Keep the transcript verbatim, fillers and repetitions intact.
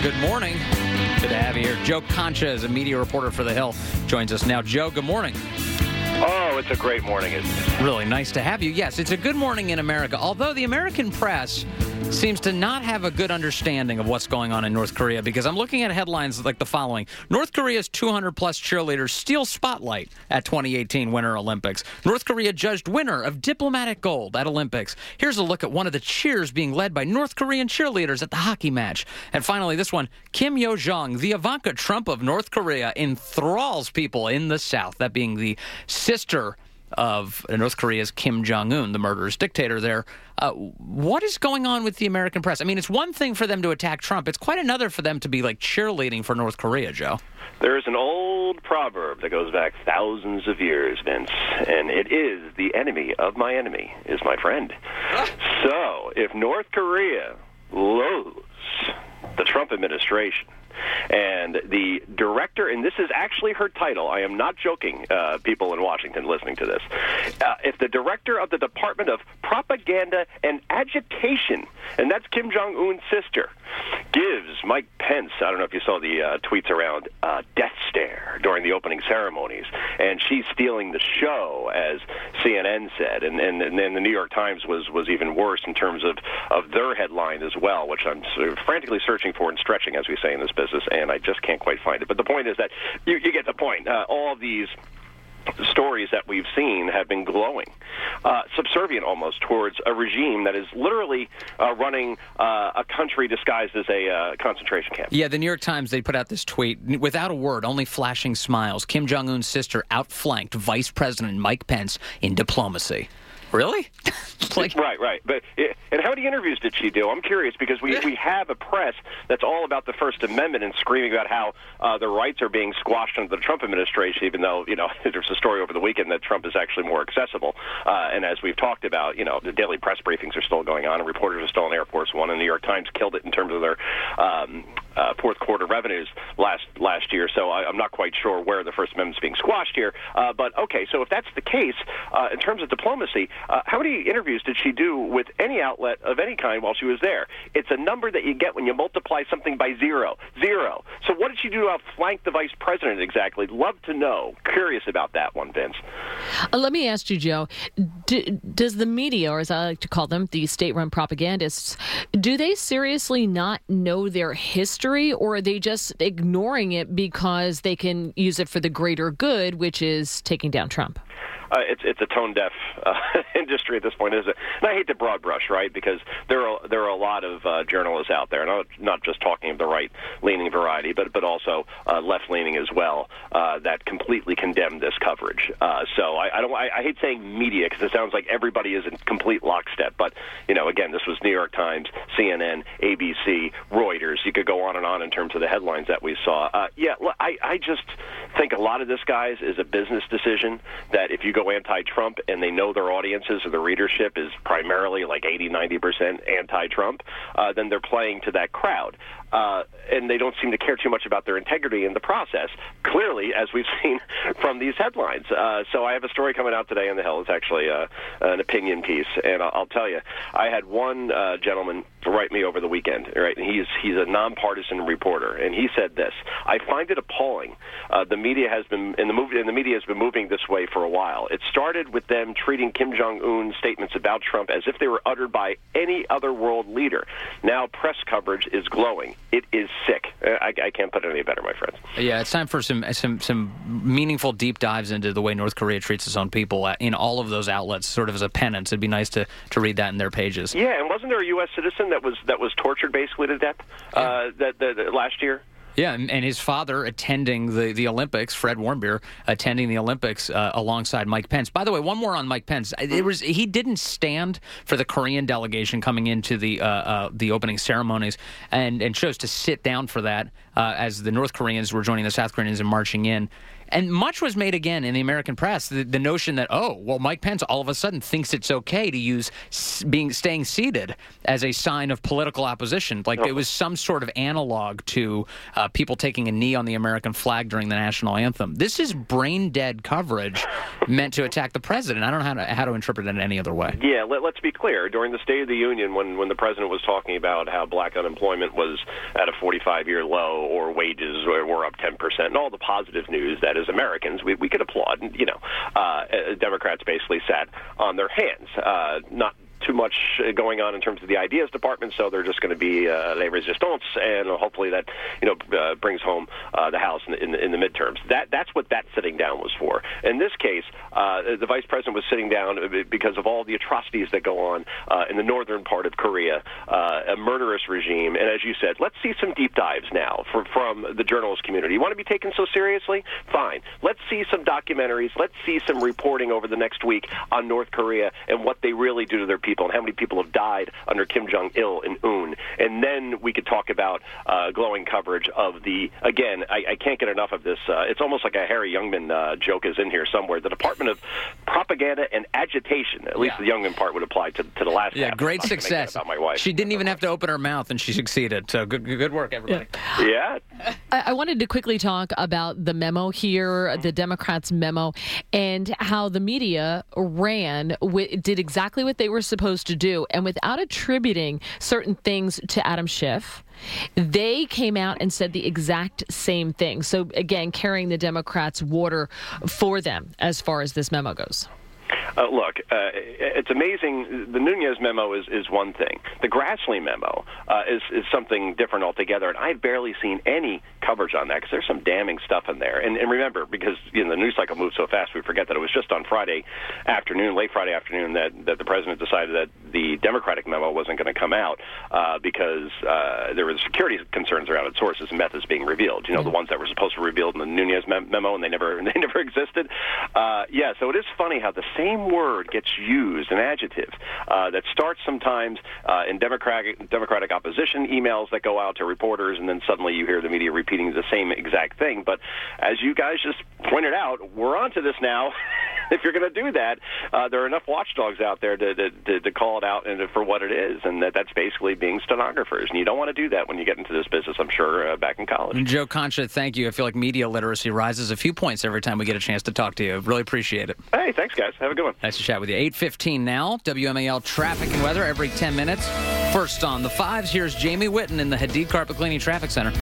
Good morning. Good to have you here. Joe Concha is a media reporter for The Hill. Joins us now. Joe, good morning. Oh, it's a great morning, isn't it? Really nice to have you. Yes, it's a good morning in America, although the American press seems to not have a good understanding of what's going on in North Korea, because I'm looking at headlines like the following. North Korea's two hundred plus cheerleaders steal spotlight at twenty eighteen Winter Olympics. North Korea judged winner of diplomatic gold at Olympics. Here's a look at one of the cheers being led by North Korean cheerleaders at the hockey match. And finally, this one, Kim Yo-jong, the Ivanka Trump of North Korea, enthralls people in the South, that being the sister of North Korea's Kim Jong-un, the murderous dictator there. Uh, what is going on with the American press? I mean, it's one thing for them to attack Trump. It's quite another for them to be, like, cheerleading for North Korea, Joe. There is an old proverb that goes back thousands of years, Vince, and it is, the enemy of my enemy is my friend. So, if North Korea loathes the Trump administration, and the director, and this is actually her title, I am not joking, uh, people in Washington listening to this, uh, if the director of the Department of Propaganda and Agitation, and that's Kim Jong-un's sister, gives Mike Pence, I don't know if you saw the uh, tweets around, uh, death stare during the opening ceremonies, and she's stealing the show, as C N N said, and, and, and then the New York Times was, was even worse in terms of, of their headline as well, which I'm sort of frantically searching for and stretching, as we say in this business, and I just can't quite find it. But the point is that you, you get the point. Uh, all of these stories that we've seen have been glowing, uh, subservient almost towards a regime that is literally uh, running uh, a country disguised as a uh, concentration camp. Yeah, the New York Times, they put out this tweet, without a word, only flashing smiles. Kim Jong-un's sister outflanked Vice President Mike Pence in diplomacy. Really? like, right, right. But and how many interviews did she do? I'm curious, because we, we have a press that's all about the First Amendment and screaming about how uh, the rights are being squashed under the Trump administration, even though, you know, there's a story over the weekend that Trump is actually more accessible. Uh, and as we've talked about, you know, the daily press briefings are still going on, and reporters are still in Air Force One, and the New York Times killed it in terms of their um, uh, fourth quarter revenues last last year. So I, I'm not quite sure where the First Amendment's being squashed here. Uh, but, okay, so if that's the case, uh, in terms of diplomacy, Uh, how many interviews did she do with any outlet of any kind while she was there? It's a number that you get when you multiply something by zero. Zero. So what did she do to outflank the vice president exactly? Love to know. Curious about that one, Vince. Uh, let me ask you, Joe, do, does the media, or as I like to call them, the state-run propagandists, do they seriously not know their history, or are they just ignoring it because they can use it for the greater good, which is taking down Trump? Uh, it's it's a tone-deaf uh, industry at this point, isn't it? And I hate to broad brush, right? Because there are there are a lot of uh, journalists out there, and I'm not just talking of the right-leaning variety, but but also uh, left-leaning as well, uh, that completely condemn this coverage. Uh, so I, I don't I, I hate saying media, because it sounds like everybody is in complete lockstep. But you know, again, this was New York Times, C N N, A B C, Reuters. You could go on and on in terms of the headlines that we saw. Uh, yeah, I I just think a lot of this, guys, is a business decision. That if you go anti-Trump and they know their audiences or the readership is primarily like eighty, ninety percent anti-Trump, uh, then they're playing to that crowd. Uh, and they don't seem to care too much about their integrity in the process, clearly, as we've seen from these headlines. Uh, so I have a story coming out today in The Hill. It's actually uh, an opinion piece, and I'll, I'll tell you, I had one uh, gentleman write me over the weekend, right? And he's he's a nonpartisan reporter, and he said this: I find it appalling. Uh, the media has been in the movie, and the media has been moving this way for a while. It started with them treating Kim Jong-un's statements about Trump as if they were uttered by any other world leader. Now press coverage is glowing. It is sick. I, I can't put it any better, my friends. Yeah, it's time for some some some meaningful deep dives into the way North Korea treats its own people in all of those outlets, sort of as a penance. It'd be nice to, to read that in their pages. Yeah, and wasn't there a U S citizen that was that was tortured basically to death uh, that, that, that last year? Yeah, and his father attending the, the Olympics, Fred Warmbier, attending the Olympics uh, alongside Mike Pence. By the way, one more on Mike Pence. It was he didn't stand for the Korean delegation coming into the uh, uh, the opening ceremonies, and, and chose to sit down for that uh, as the North Koreans were joining the South Koreans and marching in. And much was made again in the American press, the, the notion that, oh, well, Mike Pence all of a sudden thinks it's okay to use s- being staying seated as a sign of political opposition. Like Oh. it was some sort of analog to uh, people taking a knee on the American flag during the national anthem. This is brain dead coverage meant to attack the president. I don't know how to, how to interpret it in any other way. Yeah, let, let's be clear. During the State of the Union, when, when the president was talking about how black unemployment was at a forty-five-year low, or wages were, were up ten percent, and all the positive news that as Americans we, we could applaud, and, you know, uh, Democrats basically sat on their hands, uh, not too much going on in terms of the ideas department, so they're just going to be uh, les resistance, and hopefully that you know uh, brings home uh, the House in the, in, the, in the midterms. That that's what that sitting down was for. In this case, uh, the vice president was sitting down because of all the atrocities that go on uh, in the northern part of Korea, uh, a murderous regime. And as you said, let's see some deep dives now for, from the journalist community. You want to be taken so seriously? Fine. Let's see some documentaries. Let's see some reporting over the next week on North Korea and what they really do to their people, and how many people have died under Kim Jong-il in Un. And then we could talk about uh, glowing coverage of the, again, I, I can't get enough of this. Uh, it's almost like a Harry Youngman uh, joke is in here somewhere. The Department of Propaganda and Agitation, at least yeah. the Youngman part would apply to, to the last Yeah, half. great I'm success. About my wife. She didn't even have to open her mouth, and she succeeded. So good, good work, everybody. Yeah. I, I wanted to quickly talk about the memo here, the Democrats' memo, and how the media ran, wi- did exactly what they were supposed to do, and without attributing certain things to Adam Schiff, they came out and said the exact same thing. So, again, carrying the Democrats' water for them as far as this memo goes. Uh, look, uh, it's amazing. The Nunez memo is, is one thing. The Grassley memo uh, is, is something different altogether, and I've barely seen any coverage on that because there's some damning stuff in there. And, and remember, because you know, the news cycle moves so fast, we forget that it was just on Friday afternoon, late Friday afternoon, that, that the president decided that the Democratic memo wasn't going to come out uh, because uh, there were security concerns around its sources and methods being revealed. You know, mm-hmm. the ones that were supposed to be revealed in the Nunez memo, and they never they never existed. Uh, yeah, so it is funny how the same word gets used, an adjective, uh, that starts sometimes uh, in Democratic Democratic opposition emails that go out to reporters, and then suddenly you hear the media repeating the same exact thing. But as you guys just pointed out, we're onto this now. If you're going to do that, uh, there are enough watchdogs out there to, to, to, to call it out and for what it is, and that, that's basically being stenographers. And you don't want to do that when you get into this business, I'm sure, uh, back in college. Joe Concha, thank you. I feel like media literacy rises a few points every time we get a chance to talk to you. Really appreciate it. Hey, thanks, guys. Have a good one. Nice to chat with you. eight fifteen now, W M A L traffic and weather every ten minutes. First on the fives, here's Jamie Whitten in the Hadid Carpet Cleaning Traffic Center.